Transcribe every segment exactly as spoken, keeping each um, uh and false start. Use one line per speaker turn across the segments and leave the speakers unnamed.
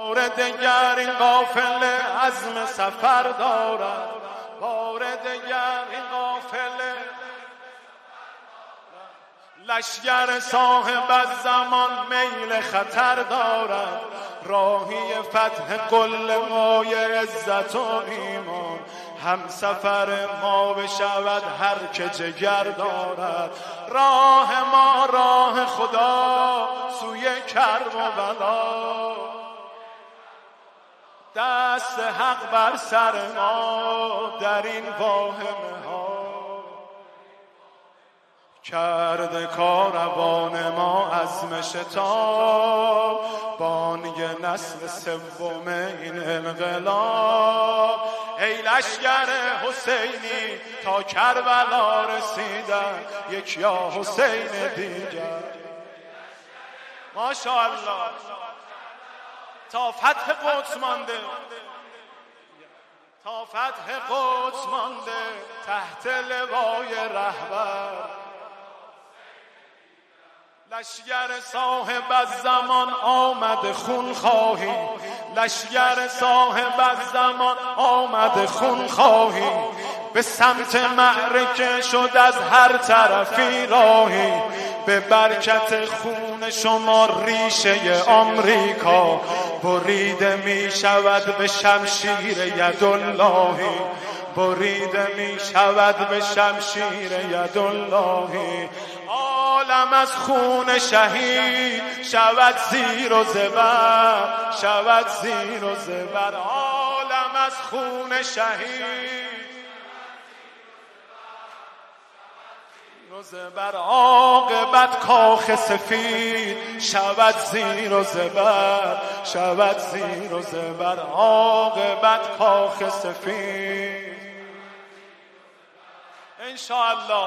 بار دگر این قافله عزم سفر دارد، بار دگر این قافله لشگر صاحب از زمان میل خطر دارد، راهی فتح قل مای عزت و ایمان، هم سفر ما بشود هر که جگر دارد. راه ما راه خدا سوی کرب و بلا، دست حق بر سر ما در این واهمه ها، کرده کاروان ما عزم شتاب، بانگ نسل سوم این انقلاب. ای لشگر حسینی تا کربلا رسیدن، یک یا حسین دیگر. ماشاءالله تا فتح قدس مانده، تا فتح قدس مانده تحت لوای رهبر. لشگر صاحب از زمان آمد خون خواهی، لشگر صاحب از زمان آمد خون خواهی، به سمت معرکه شد از هر طرفی راهی، به برکت خون شما ریشه آمریکا بریده می شود به شمشیر یداللهی، بریده می شود به شمشیر یداللهی. عالم از خون شهید شود زیر و زبر، شود زیر و زبر. عالم از خون شهید و زبر، عاقبت کاخ سفید شود زیر و زبر، شود زیر و زبر. عاقبت کاخ سفید انشاءالله.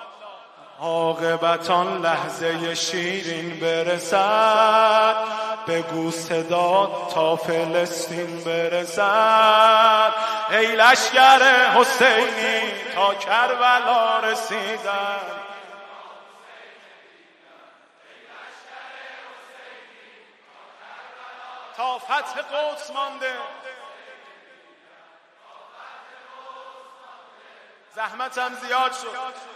عاقبت آن لحظه شیرین برسد، بگو صدا تا فلسطین برسد. ای لشگر حسینی تا کربلا رسیدن، تا فتح قدس مانده. زحمتم زیاد شد.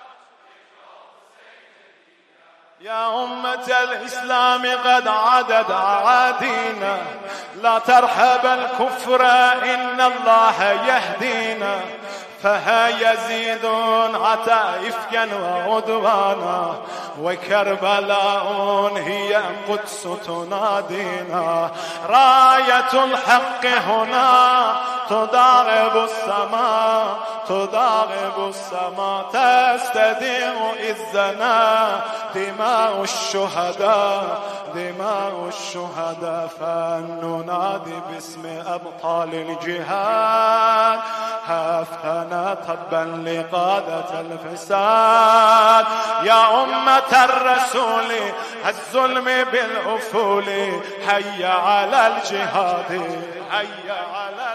يا أمة الإسلام قد عدد أعادينا، لا ترحب الكفر إن الله يهدينا، فها يزيد عتى إفكا وعدوانا، وكربلاء هي قدس تنادينا. راية الحق هنا تداعب السماء، تداعب السماء، تستديم إذنا دماء الشهداء، دماء الشهداء. فننادي باسم أبطال الجهاد، هفتنا تبا لقادة الفساد. يا أمة الرسول الظلم بالأفول، حي على الجهاد، حي على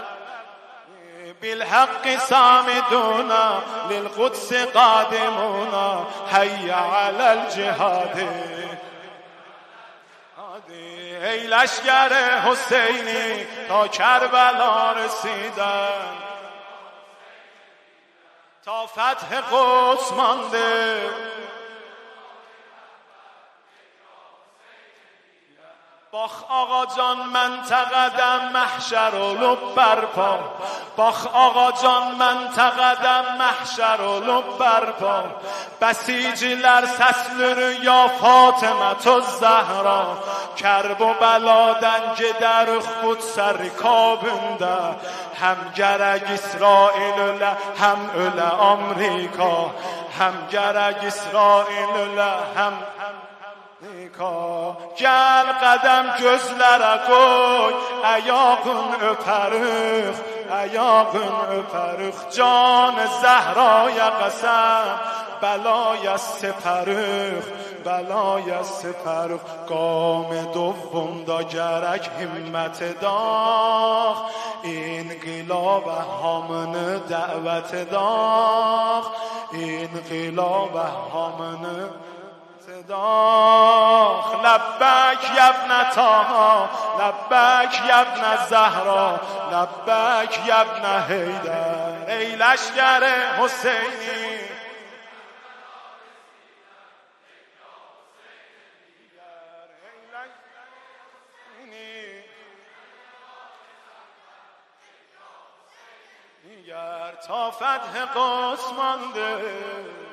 بالحق صامدون، للقدس قادمون، حي على الجهاد. ای لشگر حسینی تا کربلا رسیدن، تا فتح قدس مانده. باخ آقا جان من تقدم محشر و لب برپا، باخ آقا جان من تقدم محشر و لب برپا. Besiciler səslir ya Fatıma Zəhra, Kərb o bəladən gedər xud sərkabında. Həm gərək İsrail ölə, həm ölə Amerika, həm gərək İsrail ölə, həm Gəl qədəm gözlərə qoy, əyağın öpərük, əyağın öpərük. Can Zəhraya qəsəm, بلای سپرخ، بلای سپرخ. گام دوم دا گرک همت داغ، انقلاب هامن دعوت داغ، انقلاب هامن داغ. لبک یا ابنة طه لبک یبن زهرا لبک یبن حیدر ای لشکر حسینی گر تا فتح قدس مانده